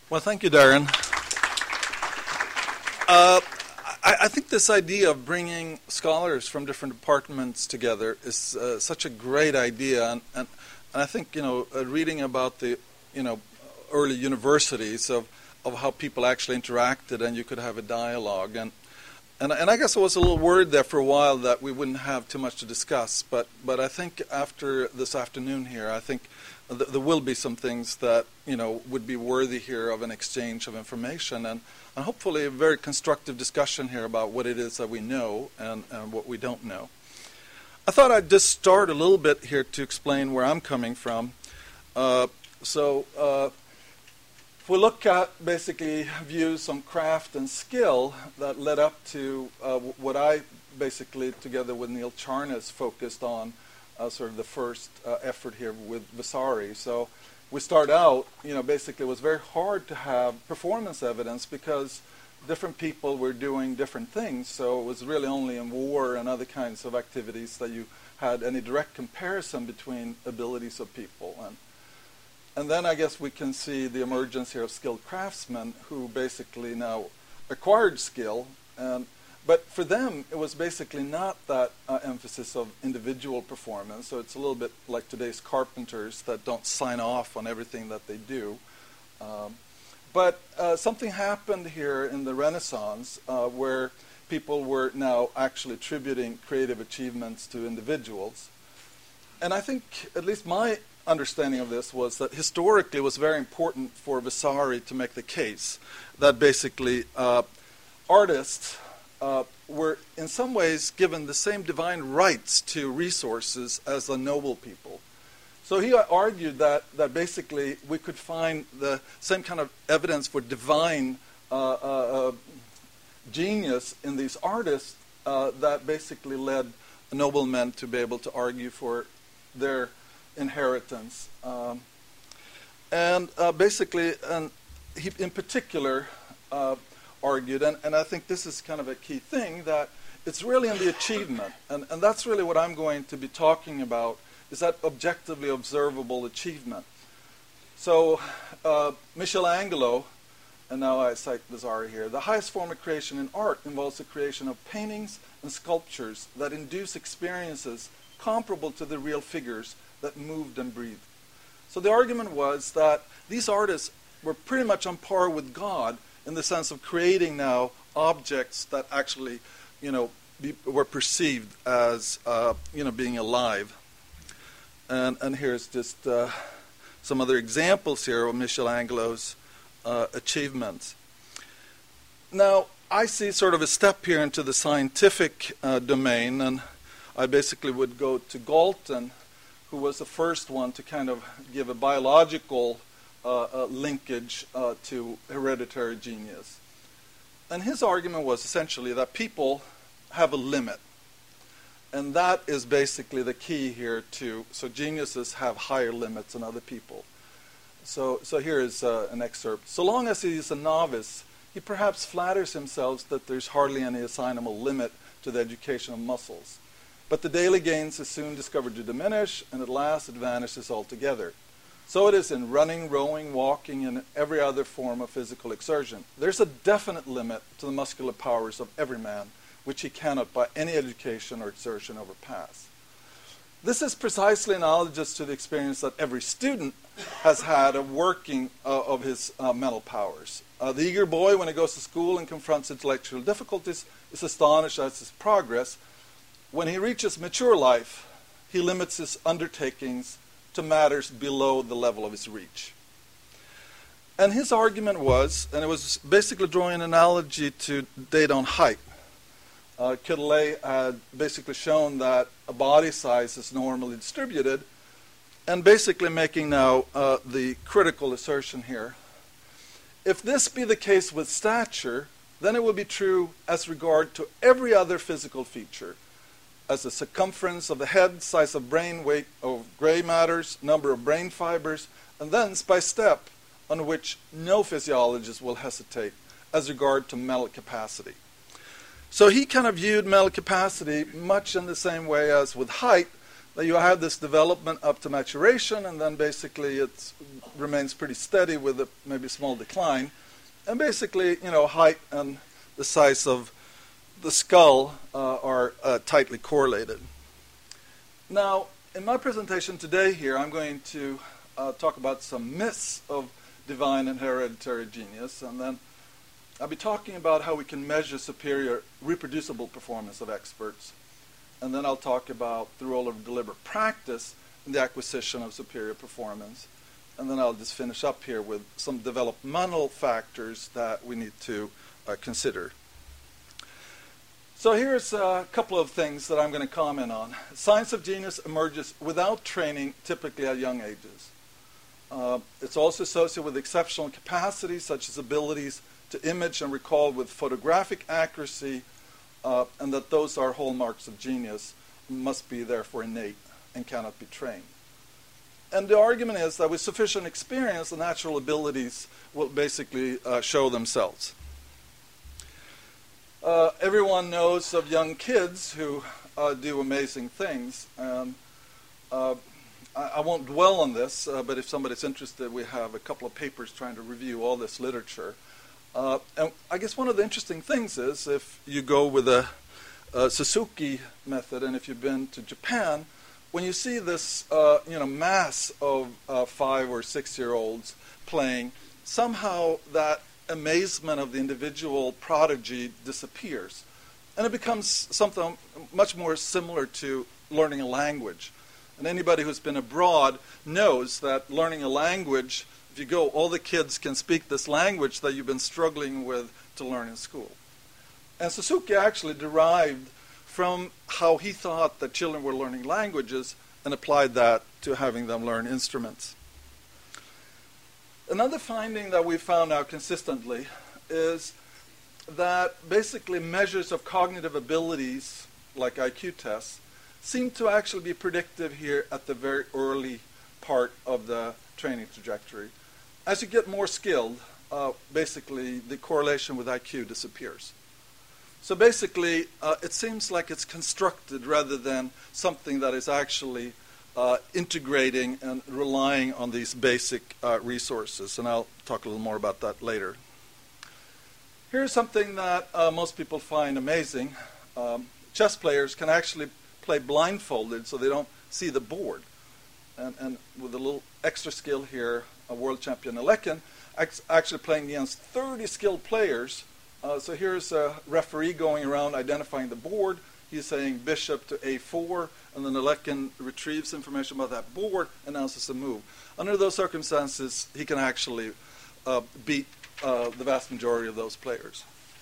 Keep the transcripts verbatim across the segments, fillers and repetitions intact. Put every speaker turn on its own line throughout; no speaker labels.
Well, thank you, Darren. Uh, I, I think this idea of bringing scholars from different departments together is uh, such a great idea, and, and, and I think you know, uh, reading about the you know early universities of of how people actually interacted, and you could have a dialogue, and and and I guess I was a little worried there for a while that we wouldn't have too much to discuss, but but I think after this afternoon here, I think th- there will be some things that you know would be worthy here of an exchange of information, and, and hopefully a very constructive discussion here about what it is that we know and, and what we don't know. I thought I'd just start a little bit here to explain where I'm coming from. Uh, so. Uh, If we look at basically views on craft and skill that led up to uh, what I basically, together with Neil Charnas, focused on uh, sort of the first uh, effort here with Vasari. So we start out, you know, basically it was very hard to have performance evidence because different people were doing different things. So it was really only in war and other kinds of activities that you had any direct comparison between abilities of people. And And then I guess we can see the emergence here of skilled craftsmen who basically now acquired skill. And, but for them, it was basically not that uh, emphasis of individual performance. So it's a little bit like today's carpenters that don't sign off on everything that they do. Um, but uh, something happened here in the Renaissance uh, where people were now actually attributing creative achievements to individuals. And I think, at least my understanding of this was that historically it was very important for Vasari to make the case that basically uh, artists uh, were in some ways given the same divine rights to resources as the noble people. So he argued that, that basically we could find the same kind of evidence for divine uh, uh, uh, genius in these artists uh, that basically led noblemen to be able to argue for their inheritance. Um, and uh, basically, and he in particular uh, argued, and, and I think this is kind of a key thing, that it's really in the achievement. And, and that's really what I'm going to be talking about, is that objectively observable achievement. So uh, Michelangelo, and now I cite Vasari here, the highest form of creation in art involves the creation of paintings and sculptures that induce experiences comparable to the real figures that moved and breathed. So the argument was that these artists were pretty much on par with God in the sense of creating now objects that actually, you know, be, were perceived as, uh, you know, being alive. And, and here's just uh, some other examples here of Michelangelo's uh, achievements. Now, I see sort of a step here into the scientific uh, domain, and I basically would go to Galton, who was the first one to kind of give a biological uh, uh, linkage uh, to hereditary genius. And his argument was essentially that people have a limit. And that is basically the key here too. So geniuses have higher limits than other people. So, so here is uh, an excerpt. So long as he is a novice, he perhaps flatters himself that there's hardly any assignable limit to the education of muscles. But the daily gains is soon discovered to diminish, and at last it vanishes altogether. So it is in running, rowing, walking, and every other form of physical exertion. There's a definite limit to the muscular powers of every man, which he cannot by any education or exertion overpass. This is precisely analogous to the experience that every student has had of working uh, of his uh, mental powers. Uh, the eager boy, when he goes to school and confronts intellectual difficulties, is astonished at his progress. When he reaches mature life, he limits his undertakings to matters below the level of his reach. And his argument was, and it was basically drawing an analogy to data on height. Uh, Quetelet had basically shown that a body size is normally distributed, and basically making now uh, the critical assertion here. If this be the case with stature, then it will be true as regard to every other physical feature, as the circumference of the head, size of brain, weight of gray matters, number of brain fibers, and thence by step on which no physiologist will hesitate as regard to mental capacity. So he kind of viewed mental capacity much in the same way as with height, that you have this development up to maturation, and then basically it remains pretty steady with a maybe small decline. And basically, you know, height and the size of the skull uh, are uh, tightly correlated. Now, in my presentation today here, I'm going to uh, talk about some myths of divine and hereditary genius, and then I'll be talking about how we can measure superior reproducible performance of experts. And then I'll talk about the role of deliberate practice in the acquisition of superior performance. And then I'll just finish up here with some developmental factors that we need to uh, consider. So here's a couple of things that I'm going to comment on. Signs of genius emerges without training, typically at young ages. Uh, it's also associated with exceptional capacities, such as abilities to image and recall with photographic accuracy, uh, and that those are hallmarks of genius, must be therefore innate and cannot be trained. And the argument is that with sufficient experience, the natural abilities will basically uh, show themselves. Uh, everyone knows of young kids who uh, do amazing things. And uh, I, I won't dwell on this, uh, but if somebody's interested, we have a couple of papers trying to review all this literature. Uh, and I guess one of the interesting things is if you go with a, a Suzuki method, and if you've been to Japan, when you see this uh, you know, mass of uh, five or six-year-olds playing, somehow that amazement of the individual prodigy disappears. And it becomes something much more similar to learning a language. And anybody who's been abroad knows that learning a language, if you go, all the kids can speak this language that you've been struggling with to learn in school. And Suzuki actually derived from how he thought that children were learning languages and applied that to having them learn instruments. Another finding that we found out consistently is that basically measures of cognitive abilities, like I Q tests, seem to actually be predictive here at the very early part of the training trajectory. As you get more skilled, uh, basically the correlation with I Q disappears. So basically, uh, it seems like it's constructed rather than something that is actually Uh, integrating and relying on these basic uh, resources. And I'll talk a little more about that later. Here's something that uh, most people find amazing. Um, chess players can actually play blindfolded so they don't see the board. And, and with a little extra skill here, a world champion Alekhine actually playing against thirty skilled players. Uh, so here's a referee going around identifying the board. He's saying bishop to a four, and then Alekhine retrieves information about that board, announces a move. Under those circumstances, he can actually uh, beat uh, the vast majority of those players.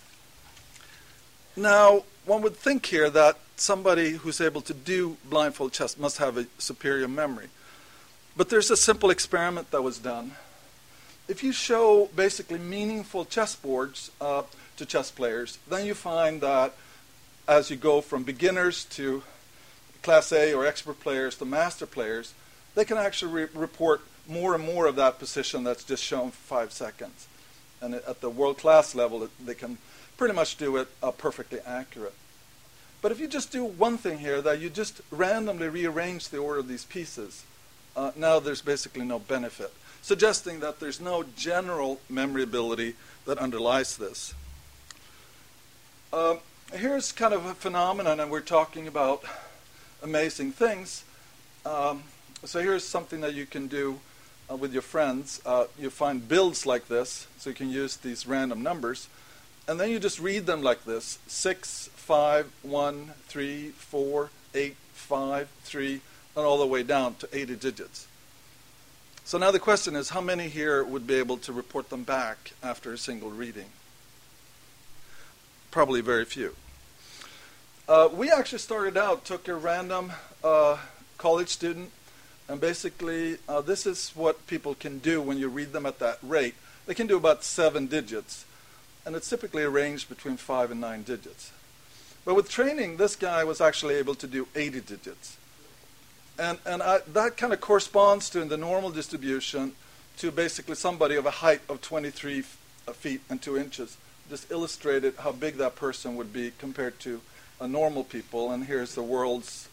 Now, one would think here that somebody who's able to do blindfold chess must have a superior memory. But there's a simple experiment that was done. If you show basically meaningful chessboards uh, to chess players, then you find that as you go from beginners to Class A or expert players to master players, they can actually re- report more and more of that position that's just shown for five seconds. And at the world-class level, they can pretty much do it uh, perfectly accurate. But if you just do one thing here, that you just randomly rearrange the order of these pieces, uh, now there's basically no benefit, suggesting that there's no general memory ability that underlies this. Uh, Here's kind of a phenomenon, and we're talking about amazing things. Um, so here's something that you can do uh, with your friends. Uh, you find builds like this, so you can use these random numbers. And then you just read them like this: six, five, one, three, four, eight, five, three, and all the way down to eighty digits. So now the question is, how many here would be able to report them back after a single reading? Probably very few. Uh, we actually started out, took a random uh, college student, and basically uh, this is what people can do when you read them at that rate. They can do about seven digits, and it's typically arranged between five and nine digits. But with training, this guy was actually able to do eighty digits. And, and I, that kind of corresponds to, in the normal distribution, to basically somebody of a height of twenty-three feet and two inches. Just illustrated how big that person would be compared to a normal people. And here's the world's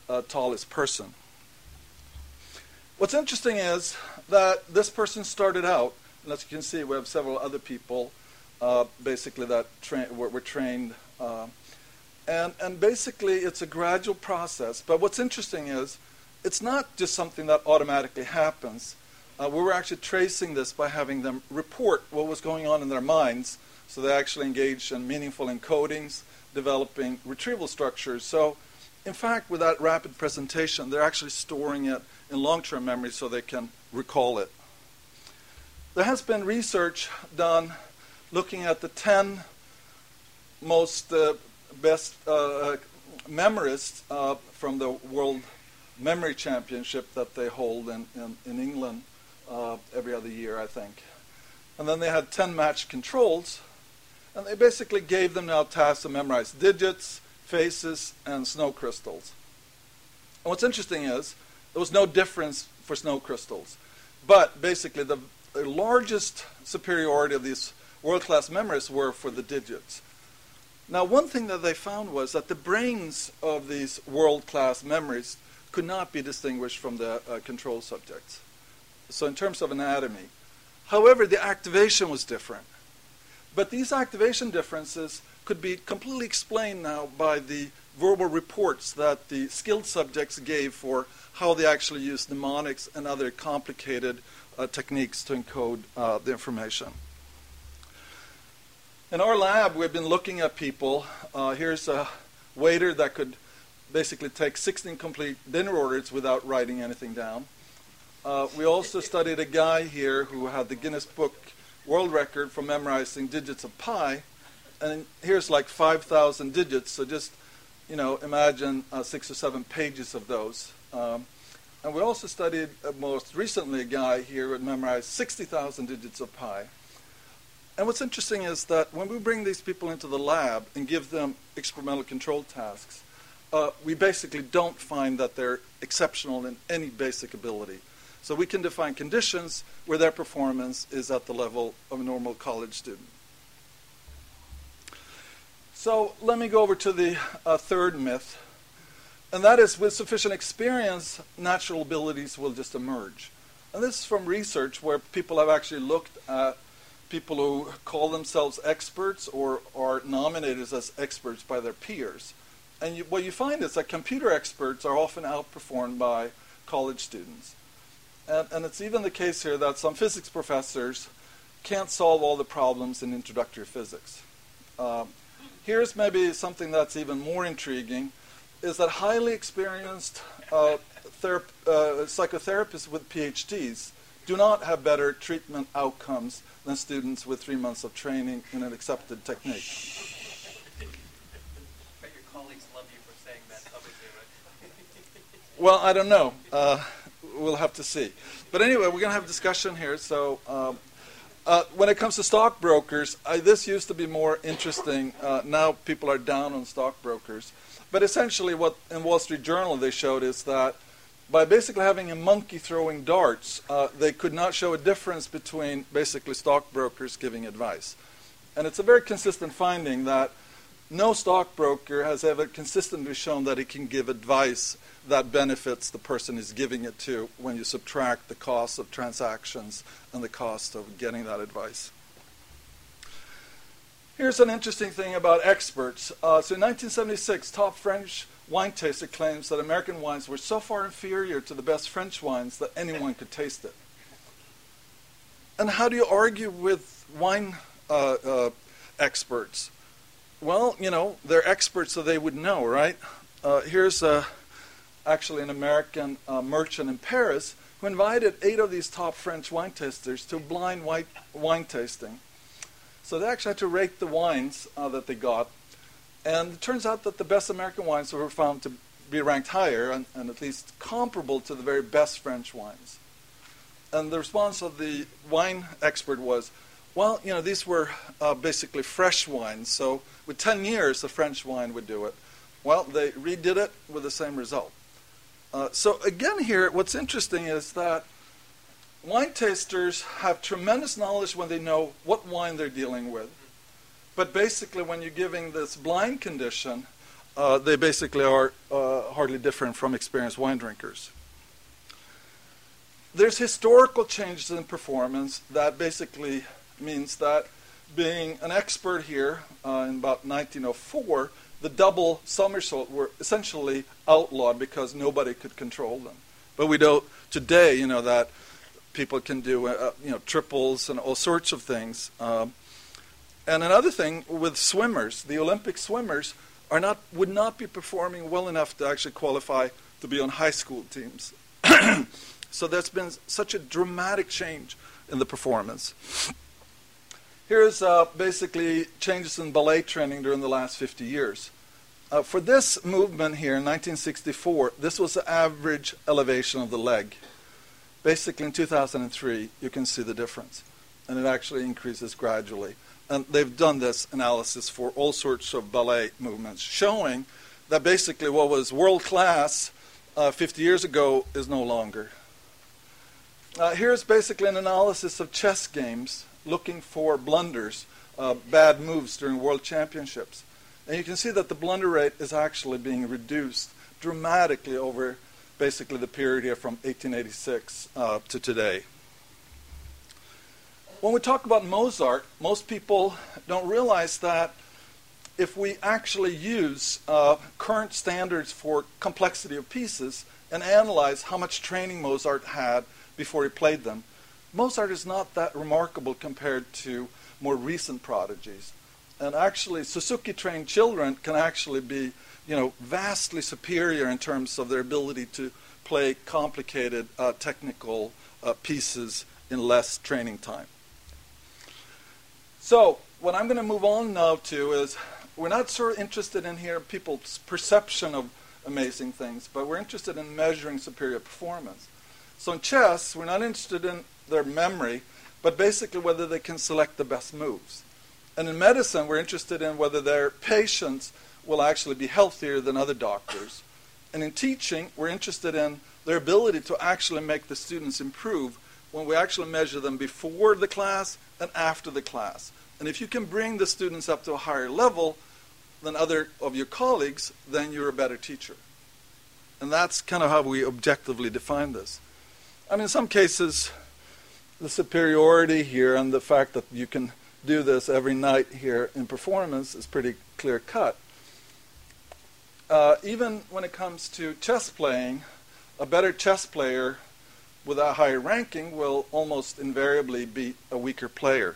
uh, tallest person. What's interesting is that this person started out, and as you can see, we have several other people uh, basically that tra were, were trained. Uh, and, and basically, it's a gradual process. But what's interesting is it's not just something that automatically happens. Uh, we were actually tracing this by having them report what was going on in their minds. So they actually engaged in meaningful encodings, developing retrieval structures. So in fact, with that rapid presentation, they're actually storing it in long-term memory so they can recall it. There has been research done looking at the ten most uh, best uh, memorists uh, from the World Memory Championship that they hold in, in, in England uh, every other year, I think. And then they had ten matched controls, and they basically gave them now tasks to memorize digits, faces, and snow crystals. And what's interesting is there was no difference for snow crystals. But basically the, the largest superiority of these world-class memories were for the digits. Now, one thing that they found was that the brains of these world-class memories could not be distinguished from the uh, control subjects. So in terms of anatomy. However, the activation was different. But these activation differences could be completely explained now by the verbal reports that the skilled subjects gave for how they actually used mnemonics and other complicated uh, techniques to encode uh, the information. In our lab, we've been looking at people. Uh, here's a waiter that could basically take sixteen complete dinner orders without writing anything down. Uh, we also studied a guy here who had the Guinness Book World Record for memorizing digits of pi. And here's like five thousand digits, so just, you know, imagine uh, six or seven pages of those. Um, and we also studied uh, most recently a guy here who had memorized sixty thousand digits of pi. And what's interesting is that when we bring these people into the lab and give them experimental control tasks, uh, we basically don't find that they're exceptional in any basic ability. So we can define conditions where their performance is at the level of a normal college student. So let me go over to the uh, third myth, and that is with sufficient experience, natural abilities will just emerge. And this is from research where people have actually looked at people who call themselves experts or are nominated as experts by their peers. And you, what you find is that computer experts are often outperformed by college students. And, and it's even the case here that some physics professors can't solve all the problems in introductory physics. Um, here's maybe something that's even more intriguing, is that highly experienced uh, uh, psychotherapists with PhDs do not have better treatment outcomes than students with three months of training in an accepted technique.
But your colleagues love you for saying that publicly, right?
Well, I don't know. Uh, we'll have to see. But anyway, we're going to have a discussion here. So um, uh, when it comes to stockbrokers, I, this used to be more interesting. Uh, now people are down on stockbrokers. But essentially what in Wall Street Journal they showed is that by basically having a monkey throwing darts, uh, they could not show a difference between basically stockbrokers giving advice. And it's a very consistent finding that no stockbroker has ever consistently shown that he can give advice that benefits the person he's giving it to when you subtract the cost of transactions and the cost of getting that advice. Here's an interesting thing about experts. Uh, so in nineteen seventy-six, top French wine taster claims that American wines were so far inferior to the best French wines that anyone could taste it. And how do you argue with wine uh, uh, experts? Well, you know, they're experts, so they would know, right? Uh, here's uh, actually an American uh, merchant in Paris who invited eight of these top French wine tasters to blind white wine tasting. So they actually had to rate the wines uh, that they got. And it turns out that the best American wines were found to be ranked higher and, and at least comparable to the very best French wines. And the response of the wine expert was, well, you know, these were uh, basically fresh wines, so with ten years, the French wine would do it. Well, they redid it with the same result. Uh, so again here, what's interesting is that wine tasters have tremendous knowledge when they know what wine they're dealing with. But basically, when you're giving this blind condition, uh, they basically are uh, hardly different from experienced wine drinkers. There's historical changes in performance that basically means that being an expert here uh, in about nineteen oh four, the double somersault were essentially outlawed because nobody could control them. But we know today, you know, that people can do, uh, you know, triples and all sorts of things. Um, and another thing with swimmers, the Olympic swimmers are not would not be performing well enough to actually qualify to be on high school teams. So there's been such a dramatic change in the performance. Here's uh, basically changes in ballet training during the last fifty years. Uh, for this movement here in nineteen sixty-four, this was the average elevation of the leg. Basically in two thousand three, you can see the difference. And it actually increases gradually. And they've done this analysis for all sorts of ballet movements, showing that basically what was world-class uh, fifty years ago is no longer. Uh, here's basically an analysis of chess games looking for blunders, uh, bad moves during world championships. And you can see that the blunder rate is actually being reduced dramatically over basically the period here from eighteen eighty-six uh, to today. When we talk about Mozart, most people don't realize that if we actually use uh, current standards for complexity of pieces and analyze how much training Mozart had before he played them, Mozart is not that remarkable compared to more recent prodigies. And actually, Suzuki-trained children can actually be, you know, vastly superior in terms of their ability to play complicated uh, technical uh, pieces in less training time. So, what I'm going to move on now to is, we're not sort of interested in here people's perception of amazing things, but we're interested in measuring superior performance. So in chess, we're not interested in their memory, but basically whether they can select the best moves. And in medicine, we're interested in whether their patients will actually be healthier than other doctors. And in teaching, we're interested in their ability to actually make the students improve when we actually measure them before the class and after the class. And if you can bring the students up to a higher level than other of your colleagues, then you're a better teacher. And that's kind of how we objectively define this. I mean, in some cases, the superiority here and the fact that you can do this every night here in performance is pretty clear cut. Uh, even when it comes to chess playing, a better chess player with a higher ranking will almost invariably beat a weaker player.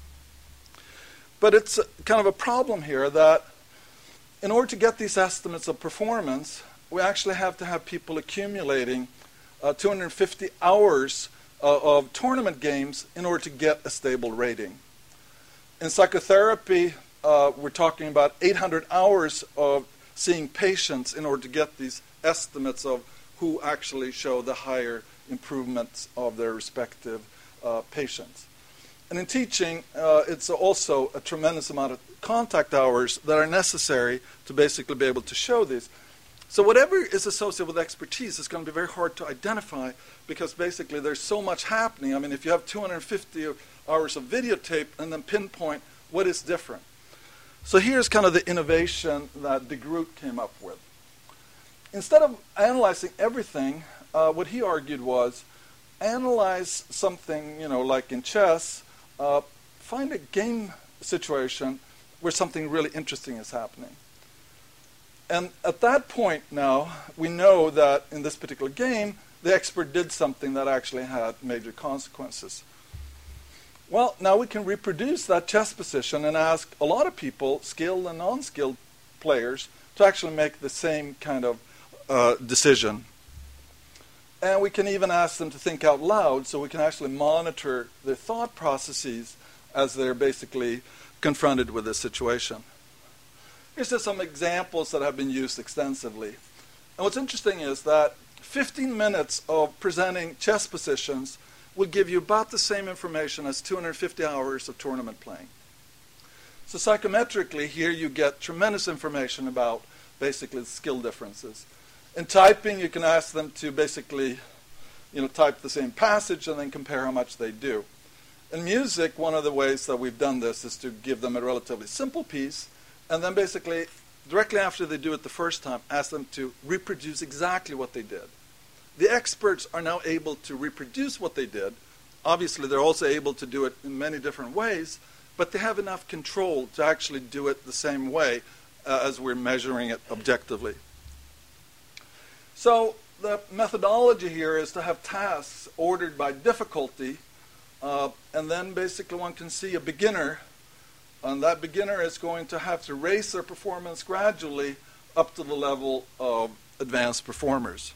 But it's a, kind of a problem here that in order to get these estimates of performance, we actually have to have people accumulating uh, two hundred fifty hours uh, of tournament games in order to get a stable rating. In psychotherapy, uh, we're talking about eight hundred hours of seeing patients in order to get these estimates of who actually show the higher improvements of their respective uh, patients. And in teaching, uh, it's also a tremendous amount of contact hours that are necessary to basically be able to show these. So whatever is associated with expertise is going to be very hard to identify because basically there's so much happening. I mean, if you have two hundred fifty hours of videotape and then pinpoint what is different. So here's kind of the innovation that de Groot came up with. Instead of analyzing everything, uh, what he argued was analyze something, you know, like in chess, uh, find a game situation where something really interesting is happening. And at that point now, we know that in this particular game, the expert did something that actually had major consequences. Well, now we can reproduce that chess position and ask a lot of people, skilled and non-skilled players, to actually make the same kind of uh, decision. And we can even ask them to think out loud so we can actually monitor their thought processes as they're basically confronted with this situation. Here's just some examples that have been used extensively. And what's interesting is that fifteen minutes of presenting chess positions will give you about the same information as two hundred fifty hours of tournament playing. So psychometrically, here you get tremendous information about basically the skill differences. In typing, you can ask them to basically, you know, type the same passage and then compare how much they do. In music, one of the ways that we've done this is to give them a relatively simple piece and then basically directly after they do it the first time, ask them to reproduce exactly what they did. The experts are now able to reproduce what they did. Obviously, they're also able to do it in many different ways, but they have enough control to actually do it the same way uh, as we're measuring it objectively. So the methodology here is to have tasks ordered by difficulty, uh, and then basically one can see a beginner, and that beginner is going to have to raise their performance gradually up to the level of advanced performers.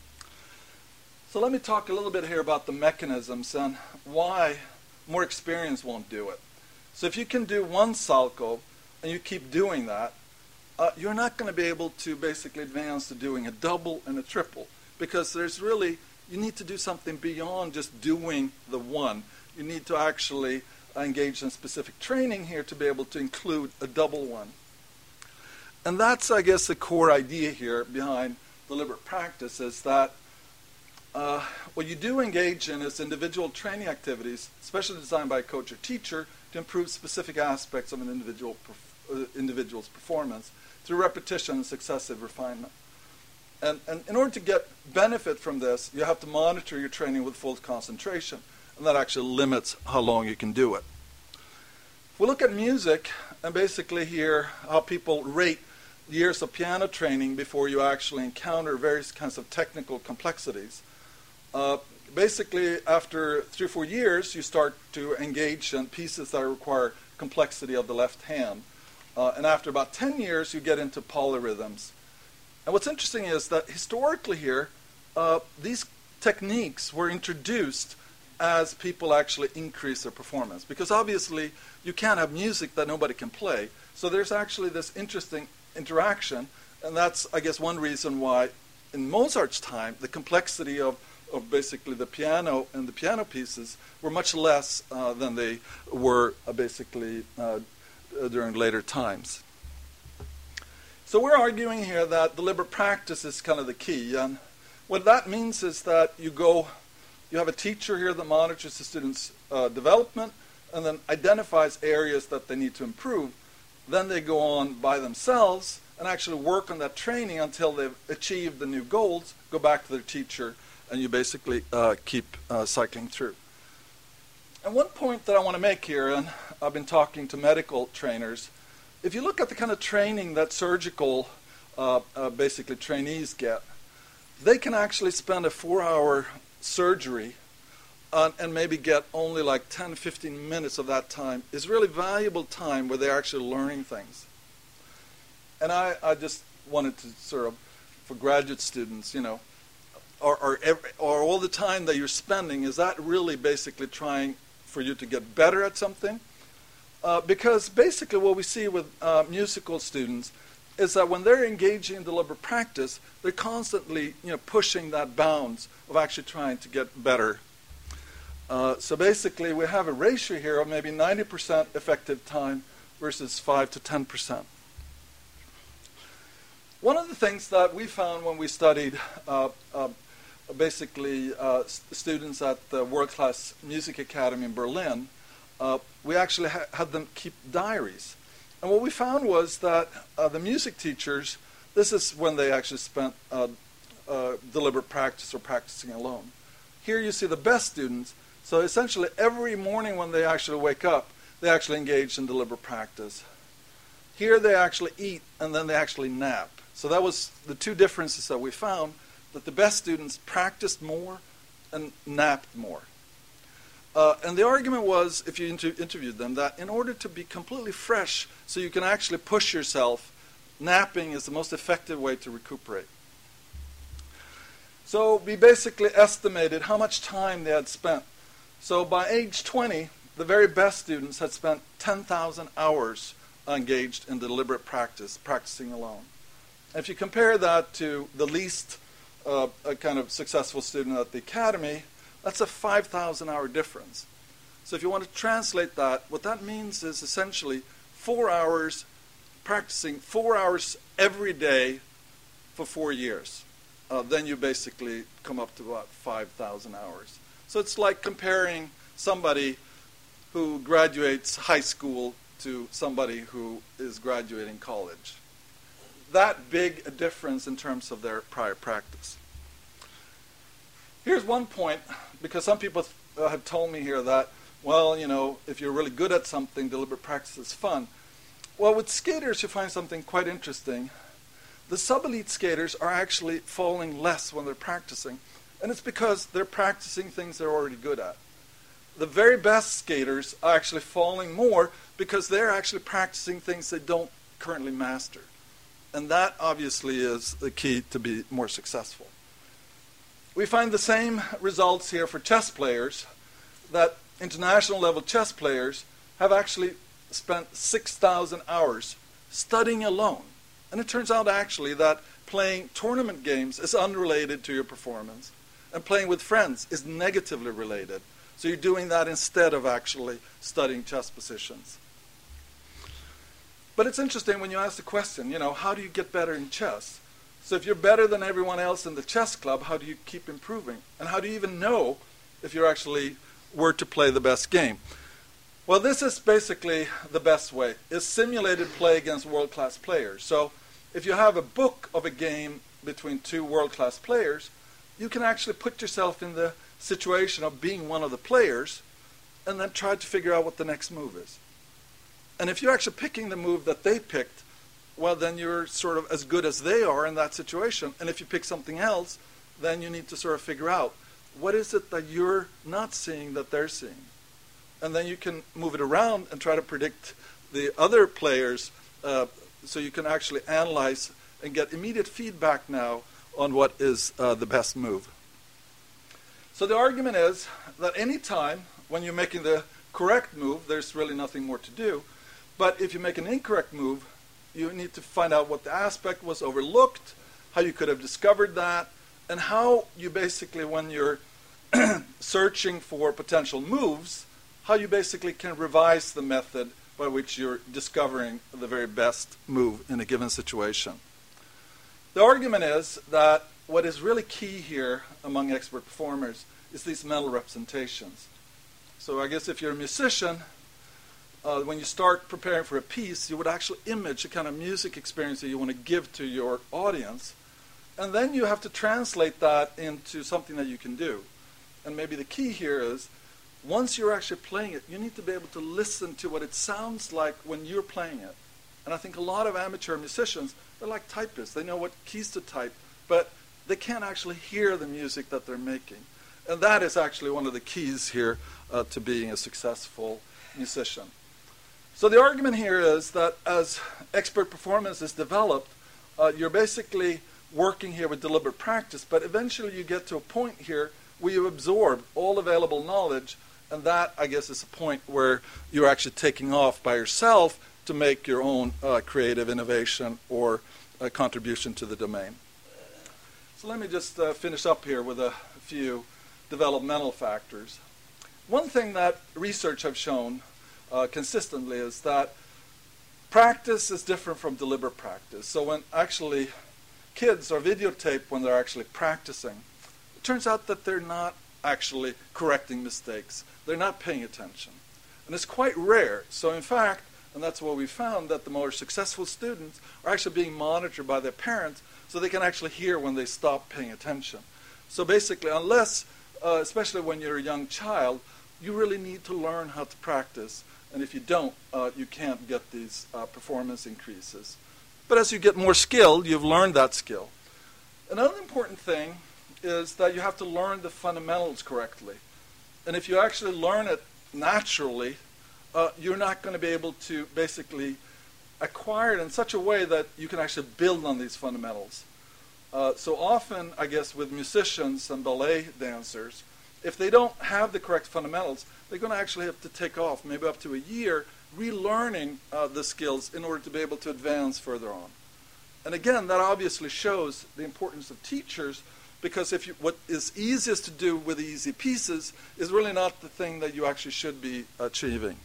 So let me talk a little bit here about the mechanisms and why more experience won't do it. So if you can do one Salchow and you keep doing that, uh, you're not going to be able to basically advance to doing a double and a triple, because there's really, you need to do something beyond just doing the one. You need to actually engage in specific training here to be able to include a double one. And that's, I guess, the core idea here behind deliberate practice, is that Uh, what you do engage in is individual training activities, especially designed by a coach or teacher, to improve specific aspects of an individual perf- uh, individual's performance through repetition and successive refinement. And, and in order to get benefit from this, you have to monitor your training with full concentration, and that actually limits how long you can do it. If we look at music, and basically hear how people rate years of piano training before you actually encounter various kinds of technical complexities, Uh, basically, after three or four years, you start to engage in pieces that require complexity of the left hand. Uh, and after about ten years, you get into polyrhythms. And what's interesting is that historically here, uh, these techniques were introduced as people actually increase their performance. Because obviously, you can't have music that nobody can play. So there's actually this interesting interaction. And that's, I guess, one reason why in Mozart's time, the complexity of of basically the piano and the piano pieces were much less uh, than they were uh, basically uh, during later times. So we're arguing here that deliberate practice is kind of the key. And what that means is that you go, you have a teacher here that monitors the students' uh, development and then identifies areas that they need to improve. Then they go on by themselves and actually work on that training until they've achieved the new goals, go back to their teacher, and you basically uh, keep uh, cycling through. And one point that I want to make here, and I've been talking to medical trainers, if you look at the kind of training that surgical uh, uh, basically trainees get, they can actually spend a four-hour surgery uh, and maybe get only like ten, fifteen minutes of that time is really valuable time where they're actually learning things. And I, I just wanted to sort of, for graduate students, you know, Or, or, every, or all the time that you're spending, is that really basically trying for you to get better at something? Uh, because basically what we see with uh, musical students is that when they're engaging in deliberate practice, they're constantly, you know, pushing that bounds of actually trying to get better. Uh, so basically we have a ratio here of maybe ninety percent effective time versus five to ten percent. One of the things that we found when we studied uh, uh, basically uh, st- students at the World Class Music Academy in Berlin, uh, we actually ha- had them keep diaries. And what we found was that uh, the music teachers, this is when they actually spent uh, uh, deliberate practice or practicing alone. Here you see the best students. So essentially every morning when they actually wake up, they actually engage in deliberate practice. Here they actually eat and then they actually nap. So that was the two differences that we found, that the best students practiced more and napped more. Uh, and the argument was, if you inter- interviewed them, that in order to be completely fresh, so you can actually push yourself, napping is the most effective way to recuperate. So we basically estimated how much time they had spent. So by age twenty, the very best students had spent ten thousand hours engaged in deliberate practice, practicing alone. And if you compare that to the least uh, a kind of successful student at the academy, that's a five thousand hour difference. So if you want to translate that, what that means is essentially four hours practicing, four hours every day for four years. Uh, then you basically come up to about five thousand hours. So it's like comparing somebody who graduates high school to somebody who is graduating college. that big a difference in terms of their prior practice. Here's one point, because some people uh, have told me here that, well, you know, if you're really good at something, deliberate practice is fun. Well, with skaters, you find something quite interesting. The sub-elite skaters are actually falling less when they're practicing, and it's because they're practicing things they're already good at. The very best skaters are actually falling more because they're actually practicing things they don't currently master. And that obviously is the key to be more successful. We find the same results here for chess players, that international level chess players have actually spent six thousand hours studying alone. And it turns out actually that playing tournament games is unrelated to your performance, and playing with friends is negatively related. So you're doing that instead of actually studying chess positions. But it's interesting when you ask the question, you know, how do you get better in chess? So if you're better than everyone else in the chess club, how do you keep improving? And how do you even know if you actually were to play the best game? Well, this is basically the best way, is simulated play against world-class players. So if you have a book of a game between two world-class players, you can actually put yourself in the situation of being one of the players and then try to figure out what the next move is. And if you're actually picking the move that they picked, well, then you're sort of as good as they are in that situation. And if you pick something else, then you need to sort of figure out, what is it that you're not seeing that they're seeing? And then you can move it around and try to predict the other players, uh, so you can actually analyze and get immediate feedback now on what is uh, the best move. So the argument is that any time when you're making the correct move, there's really nothing more to do. But if you make an incorrect move, you need to find out what the aspect was overlooked, how you could have discovered that, and how you basically, when you're searching for potential moves, how you basically can revise the method by which you're discovering the very best move in a given situation. The argument is that what is really key here among expert performers is these mental representations. So I guess if you're a musician, uh, when you start preparing for a piece, you would actually image the kind of music experience that you want to give to your audience. And then you have to translate that into something that you can do. And maybe the key here is, once you're actually playing it, you need to be able to listen to what it sounds like when you're playing it. And I think a lot of amateur musicians, they're like typists. They know what keys to type, but they can't actually hear the music that they're making. And that is actually one of the keys here uh, to being a successful musician. So the argument here is that as expert performance is developed, uh, you're basically working here with deliberate practice, but eventually you get to a point here where you absorb all available knowledge, and that, I guess, is a point where you're actually taking off by yourself to make your own uh, creative innovation or uh, contribution to the domain. So let me just uh, finish up here with a few developmental factors. One thing that research have shown uh, consistently is that practice is different from deliberate practice. So when actually kids are videotaped when they're actually practicing, it turns out that they're not actually correcting mistakes. They're not paying attention. And it's quite rare. So in fact, and that's what we found, that the more successful students are actually being monitored by their parents so they can actually hear when they stop paying attention. So basically, unless, uh, especially when you're a young child, you really need to learn how to practice. And if you don't, uh, you can't get these uh, performance increases. But as you get more skilled, you've learned that skill. Another important thing is that you have to learn the fundamentals correctly. And if you actually learn it naturally, uh, you're not going to be able to basically acquire it in such a way that you can actually build on these fundamentals. Uh, so often, I guess, with musicians and ballet dancers, if they don't have the correct fundamentals, they're going to actually have to take off, maybe up to a year, relearning uh, the skills in order to be able to advance further on. And again, that obviously shows the importance of teachers, because if you, what is easiest to do with the easy pieces is really not the thing that you actually should be achieving.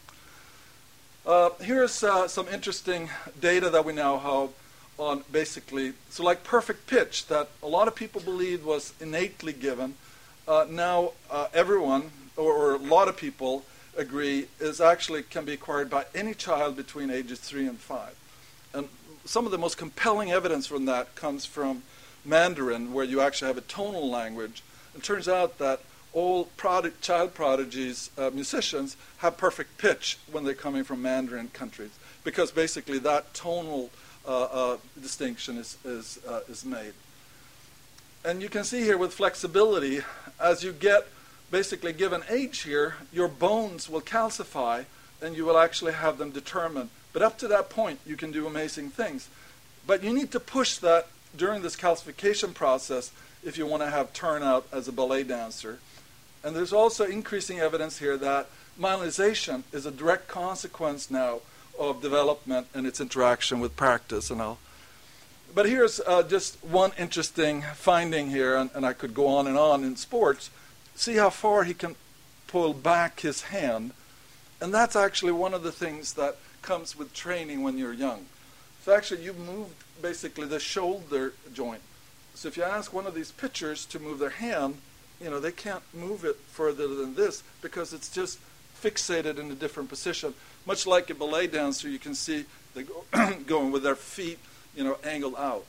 Uh, here's uh, some interesting data that we now have on basically, so like perfect pitch that a lot of people believed was innately given, uh, now uh, everyone, or, or a lot of people agree, is actually can be acquired by any child between ages three and five. And some of the most compelling evidence from that comes from Mandarin, where you actually have a tonal language. It turns out that all prod- child prodigies, uh, musicians, have perfect pitch when they're coming from Mandarin countries, because basically that tonal uh, uh, distinction is, is, uh, is made. And you can see here with flexibility, as you get basically given age here, your bones will calcify and you will actually have them determined. But up to that point, you can do amazing things. But you need to push that during this calcification process if you want to have turnout as a ballet dancer. And there's also increasing evidence here that myelinization is a direct consequence now of development and its interaction with practice. And I'll But here's uh, just one interesting finding here, and, and I could go on and on in sports. See how far he can pull back his hand. And that's actually one of the things that comes with training when you're young. So actually you've moved basically the shoulder joint. So if you ask one of these pitchers to move their hand, you know, they can't move it further than this because it's just fixated in a different position. Much like a ballet dancer, you can see they go going with their feet, you know, angled out.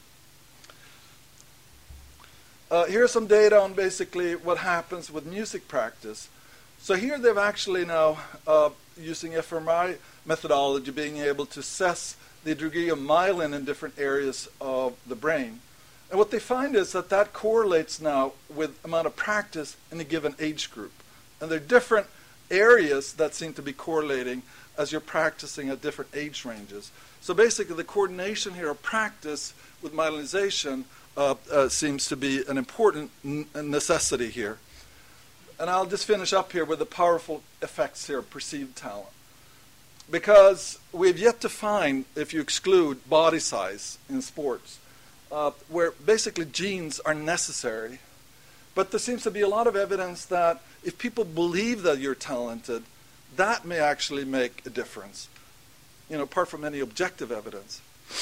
Uh, here's some data on basically what happens with music practice. So here they've actually now, uh, using F M R I methodology, being able to assess the degree of myelin in different areas of the brain. And what they find is that that correlates now with amount of practice in a given age group. And there are different areas that seem to be correlating as you're practicing at different age ranges. So basically the coordination here of practice with myelinization uh, uh, seems to be an important n- necessity here. And I'll just finish up here with the powerful effects here of perceived talent. Because we've yet to find, if you exclude body size in sports, uh, where basically genes are necessary. But there seems to be a lot of evidence that if people believe that you're talented, that may actually make a difference, you know, apart from any objective evidence.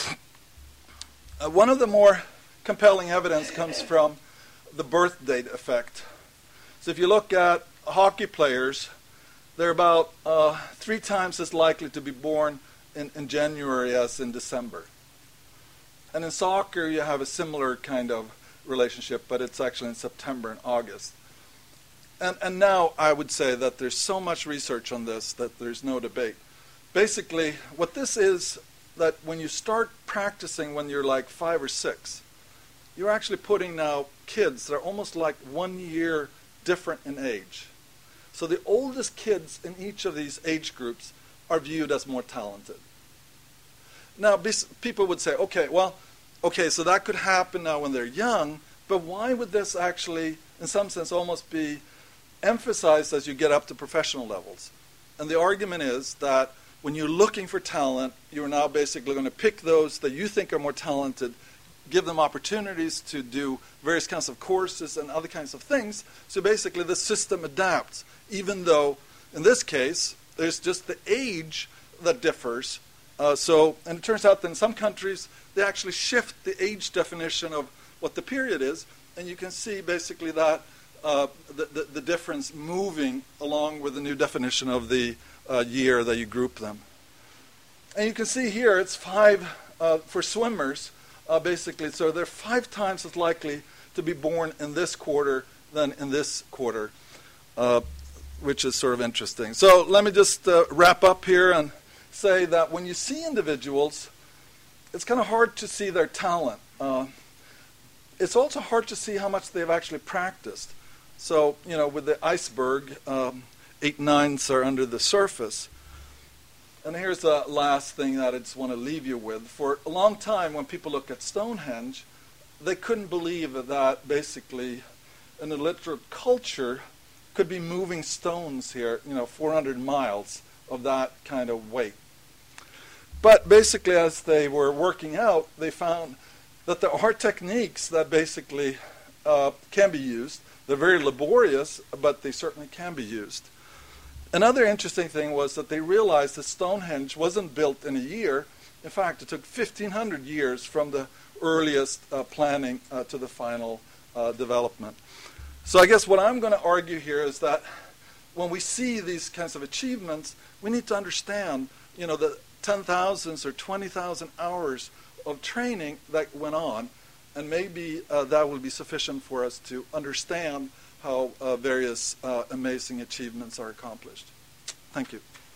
Uh, one of the more compelling evidence comes from the birth date effect. So if you look at hockey players, they're about uh, three times as likely to be born in, in January as in December. And in soccer, you have a similar kind of relationship, but it's actually in September and August. And, and now I would say that there's so much research on this that there's no debate. Basically, what this is, that when you start practicing when you're like five or six, you're actually putting now kids that are almost like one year different in age. So the oldest kids in each of these age groups are viewed as more talented. Now, people would say, okay, well, okay, so that could happen now when they're young, but why would this actually, in some sense, almost be emphasized as you get up to professional levels? And the argument is that when you're looking for talent, you're now basically going to pick those that you think are more talented, give them opportunities to do various kinds of courses and other kinds of things. So basically the system adapts, even though in this case there's just the age that differs. Uh, so, and it turns out that in some countries they actually shift the age definition of what the period is, and you can see basically that uh, the, the, the difference moving along with the new definition of the uh, year that you group them. And you can see here it's five uh, for swimmers. Uh, basically, so they're five times as likely to be born in this quarter than in this quarter, uh, which is sort of interesting. So let me just uh, wrap up here and say that when you see individuals, it's kind of hard to see their talent. Uh, it's also hard to see how much they've actually practiced. So, you know, with the iceberg, um, eight nines are under the surface. And here's the last thing that I just want to leave you with. For a long time, when people look at Stonehenge, they couldn't believe that basically an illiterate culture could be moving stones here, you know, four hundred miles of that kind of weight. But basically, as they were working out, they found that there are techniques that basically uh, can be used. They're very laborious, but they certainly can be used. Another interesting thing was that they realized that Stonehenge wasn't built in a year. In fact, it took fifteen hundred years from the earliest uh, planning uh, to the final uh, development. So I guess what I'm going to argue here is that when we see these kinds of achievements, we need to understand, you know, that ten thousand or twenty thousand hours of training that went on, and maybe uh, that will be sufficient for us to understand how uh, various uh, amazing achievements are accomplished. Thank you.